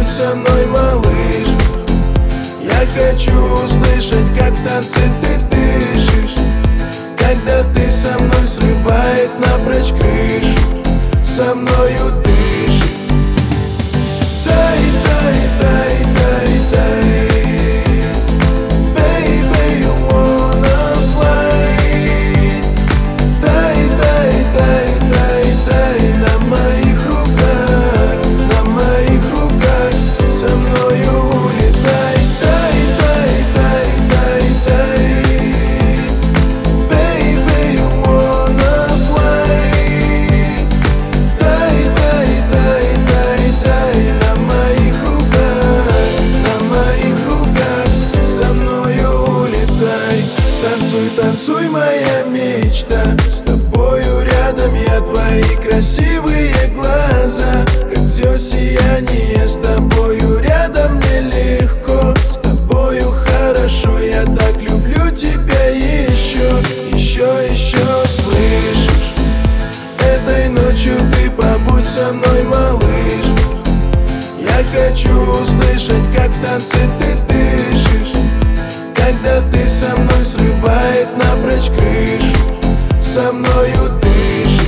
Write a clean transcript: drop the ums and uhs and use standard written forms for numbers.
побудь со мной, малыш. Я хочу услышать, как в танце ты дышишь, когда ты со мной срывает напрочь крышу, со мною дышишь. Тай, тай, тай, тай, тай. Baby, you wanna fly. Тай, тай, тай, тай, тай. На моих руках, на моих руках, со мною улетай. Тай, тай, тай, тай, тай. Baby, you wanna fly. Тай, тай, тай, тай, тай. На моих руках, со мною улетай. Танцуй, танцуй, моя мечта, с тобою рядом я, твои красивые глаза, как звезд сияние, с тобою рядом мне легко, с тобою хорошо, я так люблю тебя еще, еще, еще, слышишь? Этой ночью ты побудь со мной, малыш. Я хочу услышать, как в танце ты дышишь, когда ты со мной срывает напрочь крышу, со мною дышишь.